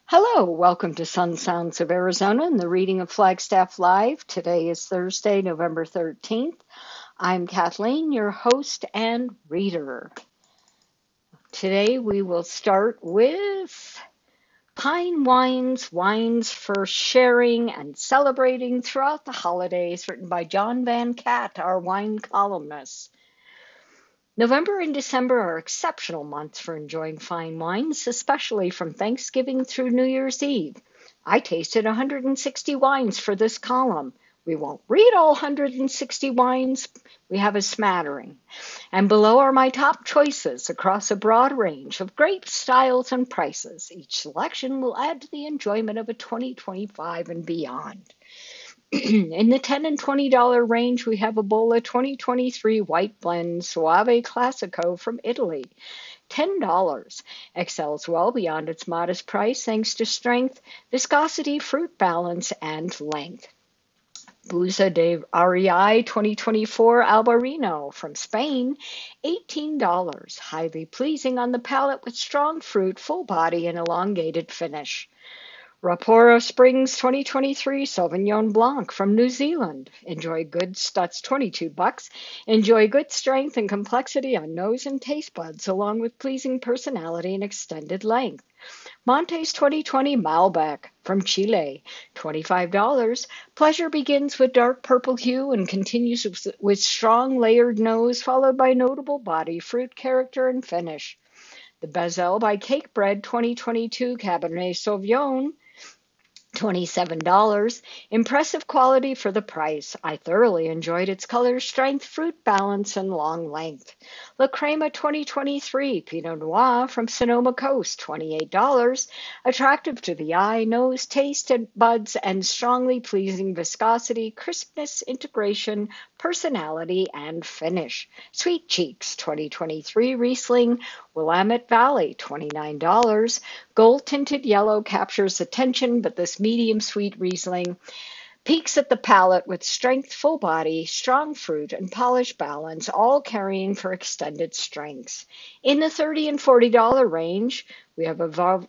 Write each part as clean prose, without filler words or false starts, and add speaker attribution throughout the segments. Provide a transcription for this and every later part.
Speaker 1: Hello, welcome to Sun Sounds of Arizona and the reading of Flagstaff Live. Today is Thursday, November 13th. I'm Kathleen, your host and reader. Today we will start with Pine Wines, Wines for Sharing and Celebrating Throughout the Holidays, written by John Van Cat, our wine columnist. November and December are exceptional months for enjoying fine wines, especially from Thanksgiving through New Year's Eve. I tasted 160 wines for this column. We won't read all 160 wines, we have a smattering. And below are my top choices across a broad range of grape styles and prices. Each selection will add to the enjoyment of a 2025 and beyond. In the $10 and $20 range, we have a Bolla 2023 White Blend Soave Classico from Italy. $10 excels well beyond its modest price thanks to strength, viscosity, fruit balance, and length. Buza de Ariai 2024 Albarino from Spain, $18. Highly pleasing on the palate with strong fruit, full body, and elongated finish. Raporo Springs 2023 Sauvignon Blanc from New Zealand. That's $22. Enjoy good strength and complexity on nose and taste buds, along with pleasing personality and extended length. Montes 2020 Malbec from Chile, $25. Pleasure begins with dark purple hue and continues with strong layered nose, followed by notable body, fruit character, and finish. The Bezel by Cakebread 2022 Cabernet Sauvignon, $27. Impressive quality for the price. I thoroughly enjoyed its color, strength, fruit balance, and long length. La Crema 2023 Pinot Noir from Sonoma Coast, $28. Attractive to the eye, nose, taste, and buds, and strongly pleasing viscosity, crispness, integration, personality, and finish. Sweet Cheeks 2023 Riesling Willamette Valley, $29. Gold tinted yellow captures attention, but this medium sweet Riesling peaks at the palate with strength, full body, strong fruit, and polished balance, all carrying for extended strengths. In the $30 and $40 range, we have a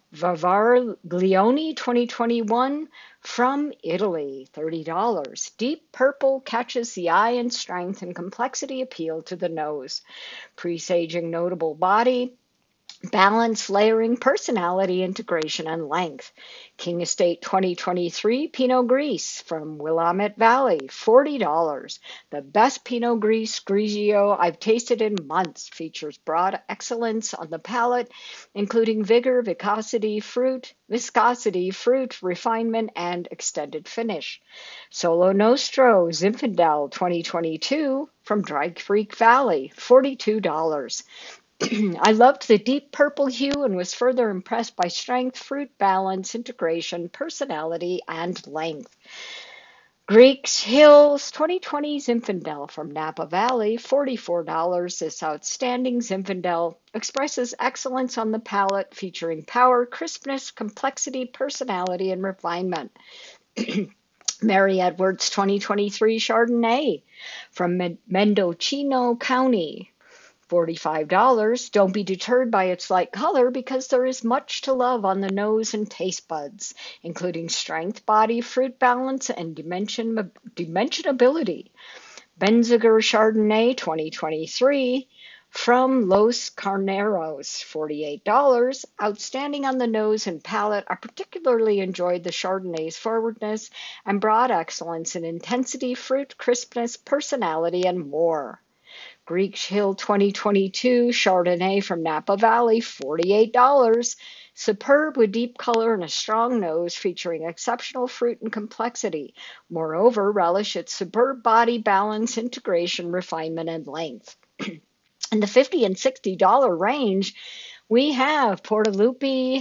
Speaker 1: Vavaglione 2021 from Italy, $30. Deep purple catches the eye in strength and complexity appeal to the nose. Presaging notable body, balance, layering, personality, integration, and length. King Estate 2023 Pinot Gris from Willamette Valley, $40. The best Pinot Grigio I've tasted in months. Features broad excellence on the palate, including vigor, viscosity, fruit, refinement, and extended finish. Solo Nostro Zinfandel 2022 from Dry Creek Valley, $42. I loved the deep purple hue and was further impressed by strength, fruit balance, integration, personality, and length. Greeks Hills 2020 Zinfandel from Napa Valley, $44. This outstanding Zinfandel expresses excellence on the palate, featuring power, crispness, complexity, personality, and refinement. Mary Edwards 2023 Chardonnay from Mendocino County, $45. Don't be deterred by its light color because there is much to love on the nose and taste buds, including strength, body, fruit balance, and dimensionability. Benziger Chardonnay 2023 from Los Carneros, $48. Outstanding on the nose and palate. I particularly enjoyed the Chardonnay's forwardness and broad excellence in intensity, fruit, crispness, personality, and more. Greek Hill 2022 Chardonnay from Napa Valley, $48. Superb with deep color and a strong nose, featuring exceptional fruit and complexity. Moreover, relish its superb body, balance, integration, refinement, and length. In the $50 and $60 range, we have Portalupi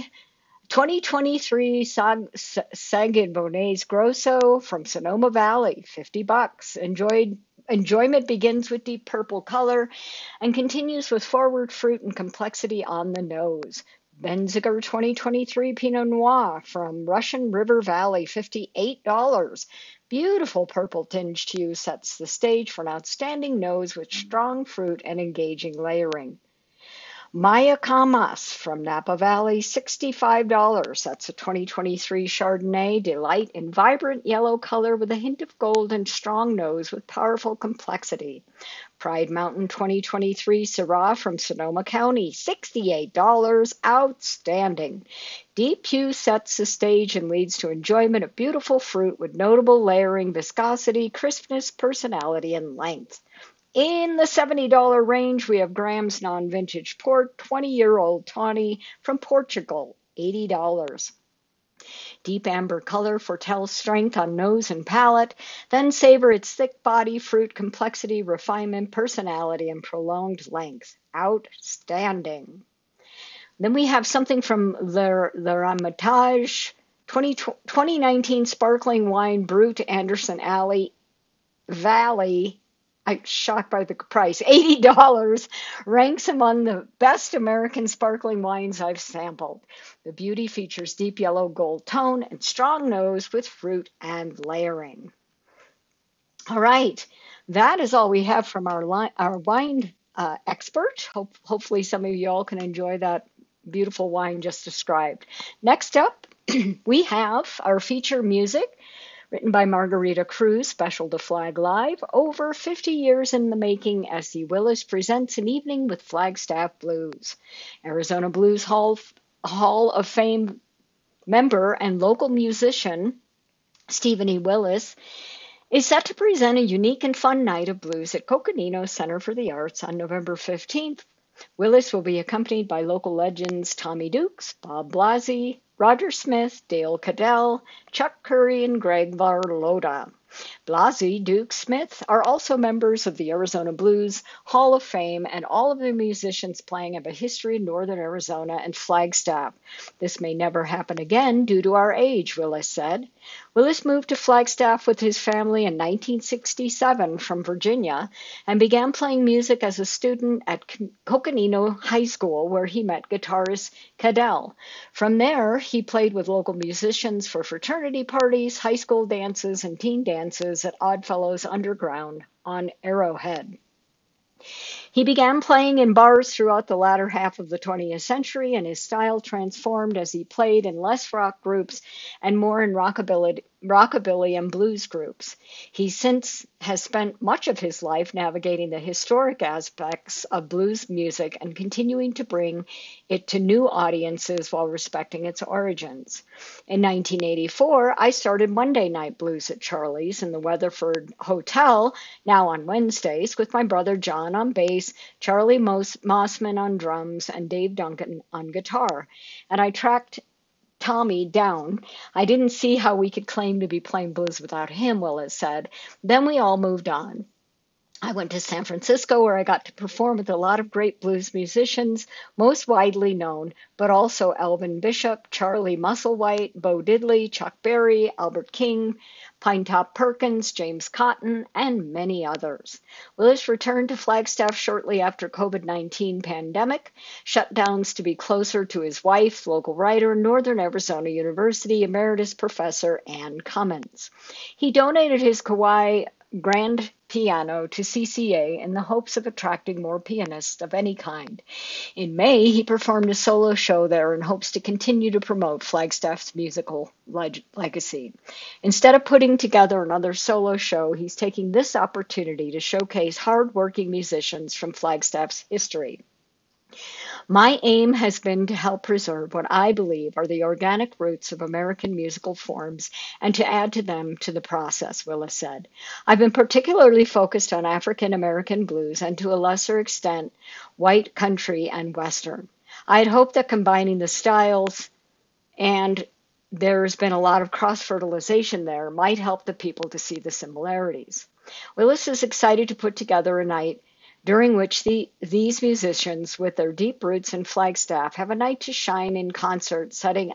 Speaker 1: 2023 Sangiovese Grosso from Sonoma Valley, $50. Enjoyment begins with deep purple color and continues with forward fruit and complexity on the nose. Benziger 2023 Pinot Noir from Russian River Valley, $58. Beautiful purple tinged hue sets the stage for an outstanding nose with strong fruit and engaging layering. Mayacamas from Napa Valley, $65. That's a 2023 Chardonnay Delight in vibrant yellow color with a hint of gold and strong nose with powerful complexity. Pride Mountain 2023 Syrah from Sonoma County, $68. Outstanding. Deep hue sets the stage and leads to enjoyment of beautiful fruit with notable layering, viscosity, crispness, personality, and length. In the $70 range, we have Graham's Non-Vintage Port 20-year-old tawny from Portugal, $80. Deep amber color foretells strength on nose and palate, then savor its thick body, fruit, complexity, refinement, personality, and prolonged length. Outstanding. Then we have something from Le Hermitage 2019 Sparkling Wine Brut Anderson Valley. I'm shocked by the price. $80 ranks among the best American sparkling wines I've sampled. The beauty features deep yellow gold tone and strong nose with fruit and layering. All right, that is all we have from our wine expert. Hopefully some of you all can enjoy that beautiful wine just described. Next up, we have our feature music. Written by Margarita Cruz, special to Flag Live. Over 50 years in the making, S.E. Willis presents an evening with Flagstaff Blues. Arizona Blues Hall of Fame member and local musician Stephen E. Willis is set to present a unique and fun night of blues at Coconino Center for the Arts on November 15th. Willis will be accompanied by local legends Tommy Dukes, Bob Blasey, Roger Smith, Dale Cadell, Chuck Curry, and Greg Varlotta. Blasey, Duke, Smith are also members of the Arizona Blues Hall of Fame, and all of the musicians playing have a history in northern Arizona and Flagstaff. This may never happen again due to our age, Willis said. Willis moved to Flagstaff with his family in 1967 from Virginia and began playing music as a student at Coconino High School, where he met guitarist Cadell. From there, he played with local musicians for fraternity parties, high school dances, and teen dances at Oddfellows Underground on Arrowhead. He began playing in bars throughout the latter half of the 20th century, and his style transformed as he played in less rock groups and more in rockabilly and blues groups. He since has spent much of his life navigating the historic aspects of blues music and continuing to bring it to new audiences while respecting its origins. In 1984, I started Monday Night Blues at Charlie's in the Weatherford Hotel, now on Wednesdays, with my brother John on bass, Charlie Mossman on drums, and Dave Duncan on guitar. And I tracked Tommy down. I didn't see how we could claim to be playing blues without him, Willis said. Then we all moved on. I went to San Francisco, where I got to perform with a lot of great blues musicians, most widely known, but also Elvin Bishop, Charlie Musselwhite, Bo Diddley, Chuck Berry, Albert King, Pinetop Perkins, James Cotton, and many others. Willis returned to Flagstaff shortly after COVID-19 pandemic, shutdowns to be closer to his wife, local writer, Northern Arizona University Emeritus Professor Ann Cummins. He donated his Kauai grand piano to CCA in the hopes of attracting more pianists of any kind. In May, he performed a solo show there in hopes to continue to promote Flagstaff's musical legacy. Instead of putting together another solo show, he's taking this opportunity to showcase hard-working musicians from Flagstaff's history. My aim has been to help preserve what I believe are the organic roots of American musical forms and to add to them to the process, Willis said. I've been particularly focused on African American blues and to a lesser extent, white country and Western. I had hoped that combining the styles, and there's been a lot of cross-fertilization there, might help the people to see the similarities. Willis is excited to put together a night during which these musicians, with their deep roots in Flagstaff, have a night to shine in concert setting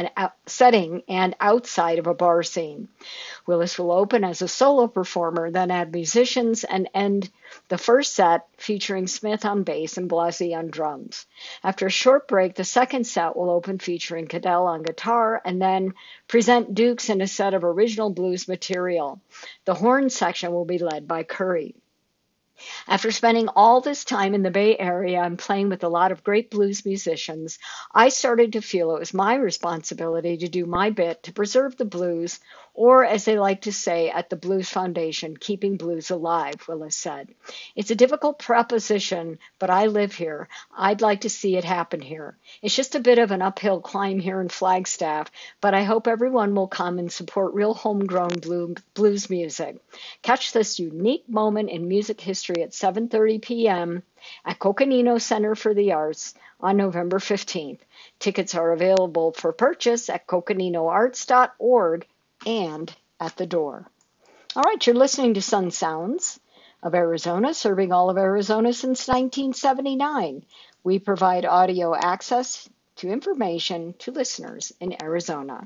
Speaker 1: and outside of a bar scene. Willis will open as a solo performer, then add musicians, and end the first set featuring Smith on bass and Blasey on drums. After a short break, the second set will open featuring Cadell on guitar, and then present Dukes in a set of original blues material. The horn section will be led by Curry. After spending all this time in the Bay Area and playing with a lot of great blues musicians, I started to feel it was my responsibility to do my bit to preserve the blues, or as they like to say at the Blues Foundation, keeping blues alive, Willis said. It's a difficult proposition, but I live here. I'd like to see it happen here. It's just a bit of an uphill climb here in Flagstaff, but I hope everyone will come and support real homegrown blues music. Catch this unique moment in music history at 7:30 p.m. at Coconino Center for the Arts on November 15th. Tickets are available for purchase at coconinoarts.org and at the door. All right, you're listening to Sun Sounds of Arizona, serving all of Arizona since 1979. We provide audio access to information to listeners in Arizona.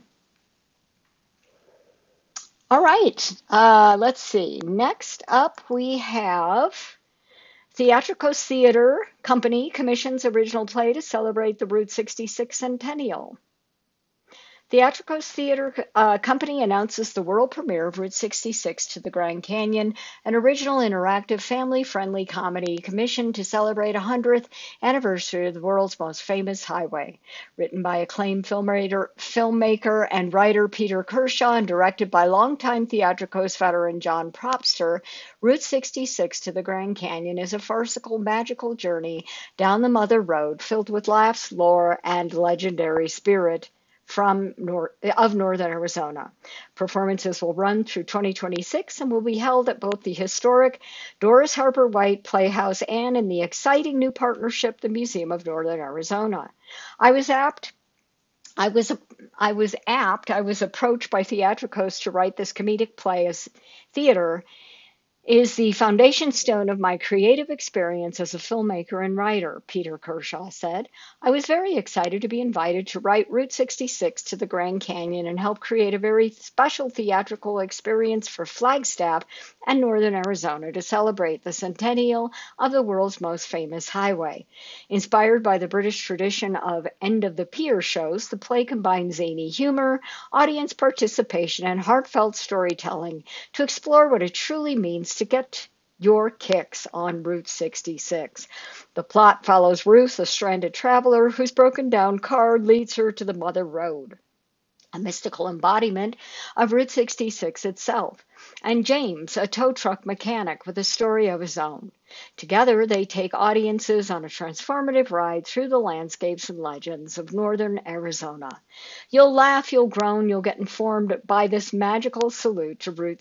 Speaker 1: All right, let's see. Next up, we have Theatricos Theater Company commissions original play to celebrate the Route 66 centennial. Theatricos Theater Company announces the world premiere of Route 66 to the Grand Canyon, an original interactive family-friendly comedy commissioned to celebrate 100th anniversary of the world's most famous highway. Written by acclaimed filmmaker and writer Peter Kershaw and directed by longtime Theatricos veteran John Propster, Route 66 to the Grand Canyon is a farcical, magical journey down the Mother Road filled with laughs, lore, and legendary spirit of Northern Arizona. Performances will run through 2026 and will be held at both the historic Doris Harper White Playhouse and in the exciting new partnership, the Museum of Northern Arizona. I was approached by Theatricos to write this comedic play as theater is the foundation stone of my creative experience as a filmmaker and writer, Peter Kershaw said. I was very excited to be invited to write Route 66 to the Grand Canyon and help create a very special theatrical experience for Flagstaff and Northern Arizona to celebrate the centennial of the world's most famous highway. Inspired by the British tradition of end-of-the-pier shows, the play combines zany humor, audience participation, and heartfelt storytelling to explore what it truly means to get your kicks on Route 66. The plot follows Ruth, a stranded traveler whose broken down car leads her to the Mother Road, a mystical embodiment of Route 66 itself, and James, a tow truck mechanic with a story of his own. Together, they take audiences on a transformative ride through the landscapes and legends of Northern Arizona. You'll laugh, you'll groan, you'll get informed by this magical salute to Route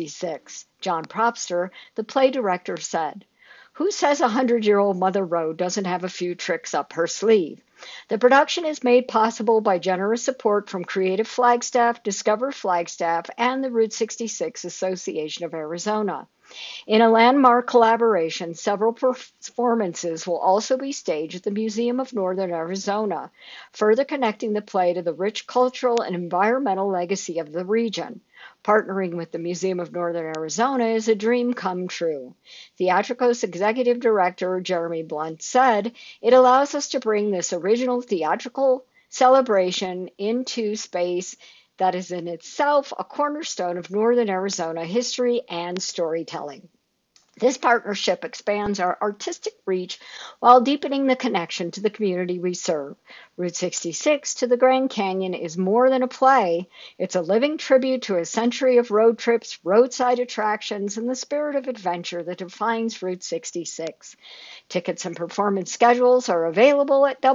Speaker 1: 66. John Propster, the play director, said, "Who says a 100-year-old Mother Road doesn't have a few tricks up her sleeve?" The production is made possible by generous support from Creative Flagstaff, Discover Flagstaff, and the Route 66 Association of Arizona. In a landmark collaboration, several performances will also be staged at the Museum of Northern Arizona, further connecting the play to the rich cultural and environmental legacy of the region. Partnering with the Museum of Northern Arizona is a dream come true. Theatricos Executive Director Jeremy Blunt said, "It allows us to bring this original theatrical celebration into space that is in itself a cornerstone of Northern Arizona history and storytelling. This partnership expands our artistic reach while deepening the connection to the community we serve. Route 66 to the Grand Canyon is more than a play. It's a living tribute to a century of road trips, roadside attractions, and the spirit of adventure that defines Route 66. Tickets and performance schedules are available at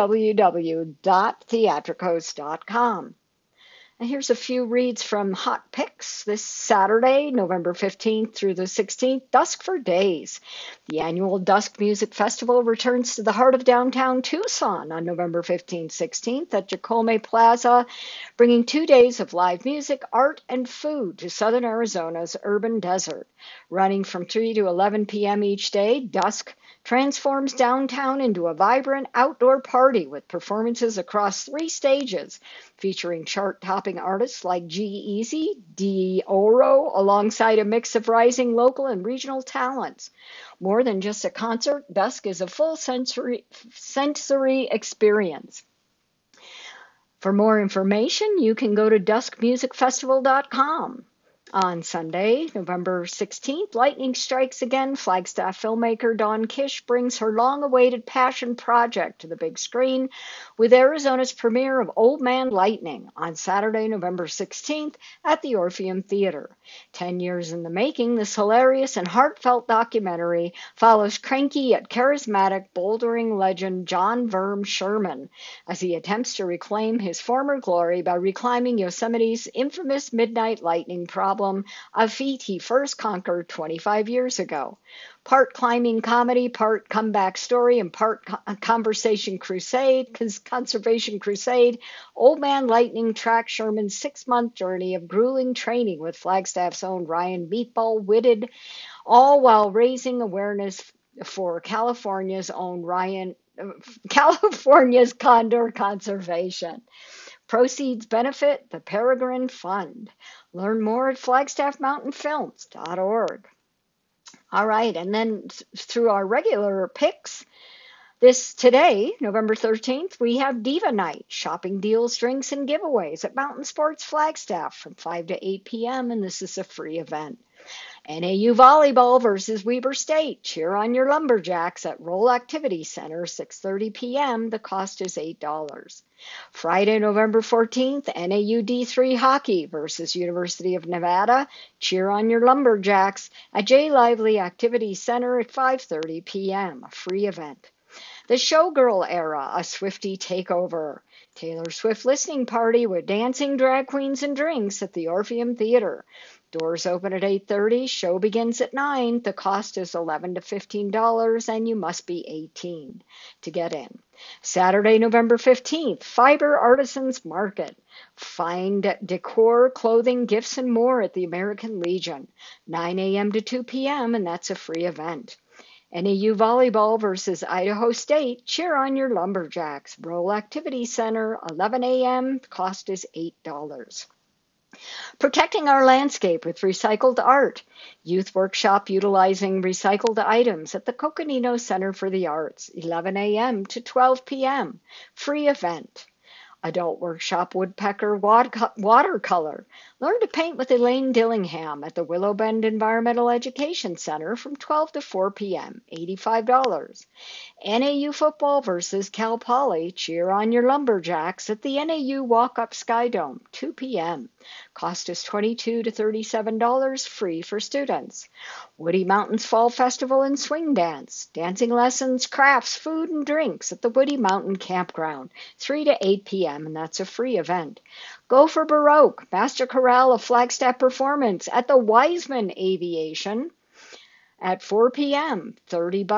Speaker 1: www.theatricos.com. And here's a few reads from Hot Picks this Saturday, November 15th through the 16th, Dusk for Days. The annual Dusk Music Festival returns to the heart of downtown Tucson on November 15th, 16th at Jacome Plaza, bringing 2 days of live music, art, and food to Southern Arizona's urban desert. Running from 3 to 11 p.m. each day, Dusk transforms downtown into a vibrant outdoor party with performances across 3 stages, featuring chart-topping artists like G-Eazy, D. Oro, alongside a mix of rising local and regional talents. More than just a concert, Dusk is a full sensory experience. For more information, you can go to duskmusicfestival.com. On Sunday, November 16th, lightning strikes again. Flagstaff filmmaker Dawn Kish brings her long-awaited passion project to the big screen with Arizona's premiere of Old Man Lightning on Saturday, November 16th at the Orpheum Theater. 10 years in the making, this hilarious and heartfelt documentary follows cranky yet charismatic bouldering legend John Verm Sherman as he attempts to reclaim his former glory by reclimbing Yosemite's infamous midnight lightning problem, a feat he first conquered 25 years ago. Part climbing comedy, part comeback story, and part conservation crusade, Old Man Lightning tracks Sherman's 6-month journey of grueling training with Flagstaff's own Ryan Meatball Whitted, all while raising awareness for California's condor conservation. Proceeds benefit the Peregrine Fund. Learn more at flagstaffmountainfilms.org. All right, and then through our regular picks, today, November 13th, we have Diva Night, shopping deals, drinks, and giveaways at Mountain Sports Flagstaff from 5 to 8 p.m., and this is a free event. NAU Volleyball versus Weber State. Cheer on your Lumberjacks at Roll Activity Center, 6:30 p.m. The cost is $8. Friday, November 14th, NAU D3 Hockey versus University of Nevada. Cheer on your Lumberjacks at J. Lively Activity Center at 5:30 p.m. A free event. The Showgirl Era, a Swiftie takeover. Taylor Swift listening party with dancing, drag queens, and drinks at the Orpheum Theater. Doors open at 8:30. Show begins at 9. The cost is $11 to $15, and you must be 18 to get in. Saturday, November 15th, Fiber Artisans Market. Find decor, clothing, gifts, and more at the American Legion. 9 a.m. to 2 p.m., and that's a free event. NAU Volleyball versus Idaho State. Cheer on your Lumberjacks. Roll Activity Center, 11 a.m. Cost is $8. Protecting our landscape with recycled art. Youth workshop utilizing recycled items at the Coconino Center for the Arts, 11 a.m. to 12 p.m. Free event. Adult workshop woodpecker watercolor. Learn to paint with Elaine Dillingham at the Willow Bend Environmental Education Center from 12 to 4 p.m., $85. NAU football versus Cal Poly. Cheer on your Lumberjacks at the NAU Walk-Up Sky Dome, 2 p.m. Cost is $22 to $37, free for students. Woody Mountains Fall Festival and Swing Dance. Dancing lessons, crafts, food, and drinks at the Woody Mountain Campground, 3 to 8 p.m., and that's a free event. Go for Baroque, Master Chorale of Flagstaff performance at the Wiseman Aviation at 4 p.m., $30,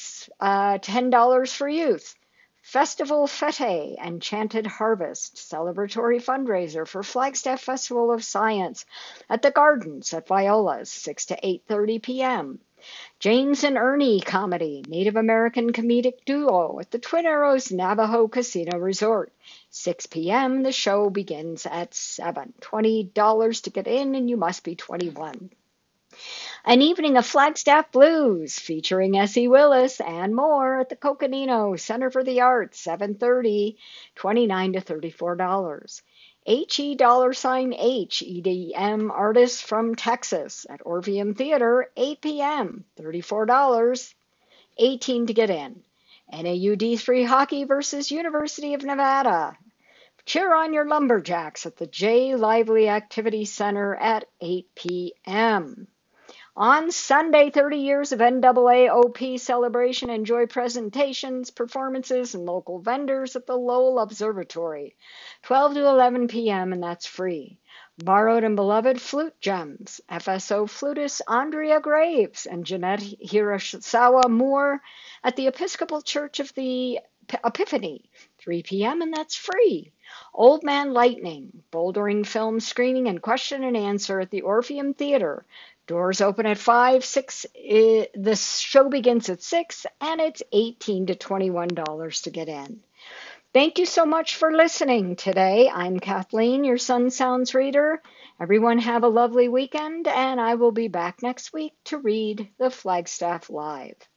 Speaker 1: $10 for youth. Festival Fete, Enchanted Harvest, celebratory fundraiser for Flagstaff Festival of Science at the Gardens at Viola's, 6 to 8:30 p.m. James and Ernie comedy, Native American comedic duo at the Twin Arrows Navajo Casino Resort, 6 p.m. The show begins at 7. $20 to get in, and you must be 21. An evening of Flagstaff Blues featuring Essie Willis and more at the Coconino Center for the Arts, 7:30, $29 to $34. $H EDM artists from Texas at Orpheum Theater, 8 p.m., $34, 18 to get in. NAU D3 Hockey versus University of Nevada. Cheer on your Lumberjacks at the J. Lively Activity Center at 8 p.m. On Sunday, 30 years of NAAOP celebration. Enjoy presentations, performances, and local vendors at the Lowell Observatory, 12 to 11 p.m., and that's free. Borrowed and beloved flute gems. FSO flutist Andrea Graves and Jeanette Hirasawa Moore at the Episcopal Church of the Epiphany, 3 p.m., and that's free. Old Man Lightning, bouldering film screening and question and answer at the Orpheum Theater. Doors open at 5, the show begins at 6, and it's $18 to $21 to get in. Thank you so much for listening today. I'm Kathleen, your Sun Sounds reader. Everyone have a lovely weekend, and I will be back next week to read the Flagstaff Live.